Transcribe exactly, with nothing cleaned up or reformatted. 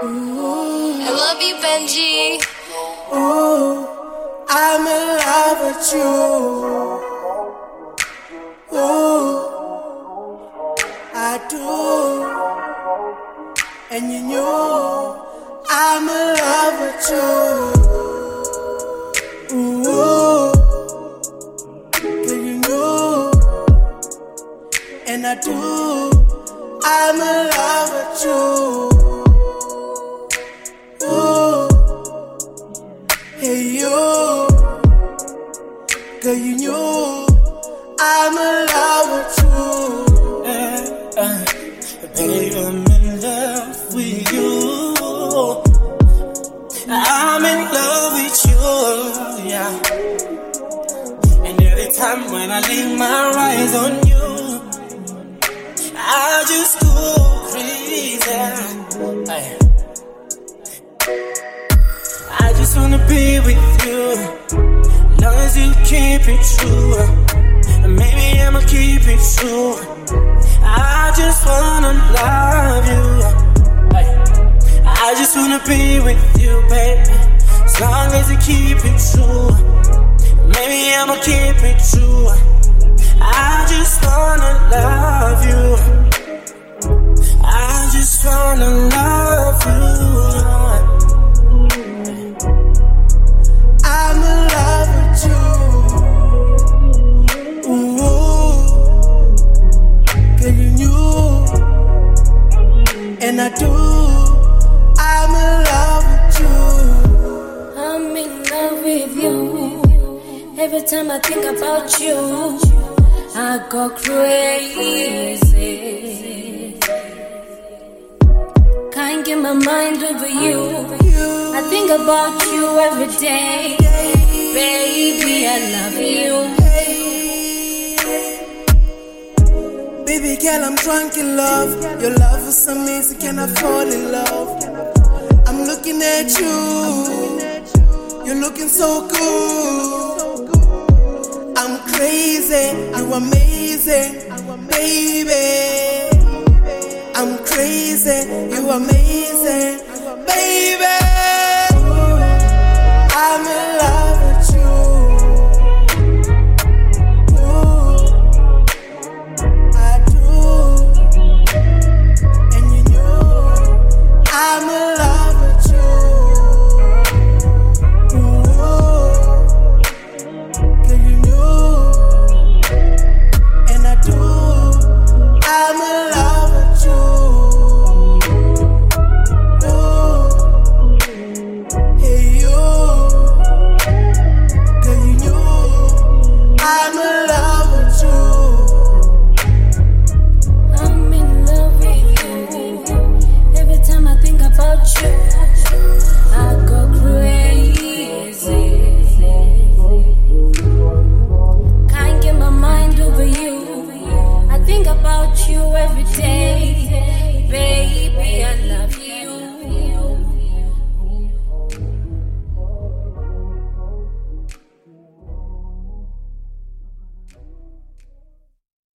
I love you, Benji. Ooh, I'm in love with you. Ooh, I do. And you know I'm in love with you. Ooh, girl, you know, and I do. I'm in love with you. Ooh, hey you, girl, you know I'm in love with you. Uh, uh, baby, I'm in love with you. I'm in love with you, yeah. And every time when I lay my eyes on you, I just go crazy. Aye. I just wanna be with you, long as you keep it true. And maybe I'ma keep it true. I just wanna love you. Aye. I just wanna be with you, baby, as long as you keep it true. Maybe I'ma keep it true. I just wanna love you. I just wanna love you. I'm in love with you. Ooh, girl, you knew, and I do. I'm in love with you. I'm in love with you. Every time I think about you, I go crazy. Can't get my mind over you. I think about you every day. Baby, I love you. Baby girl, I'm drunk in love. Your love is amazing, can I fall in love? I'm looking at you. You're looking so good. I'm crazy, you're amazing, baby. I'm crazy, you're amazing, baby. I'm in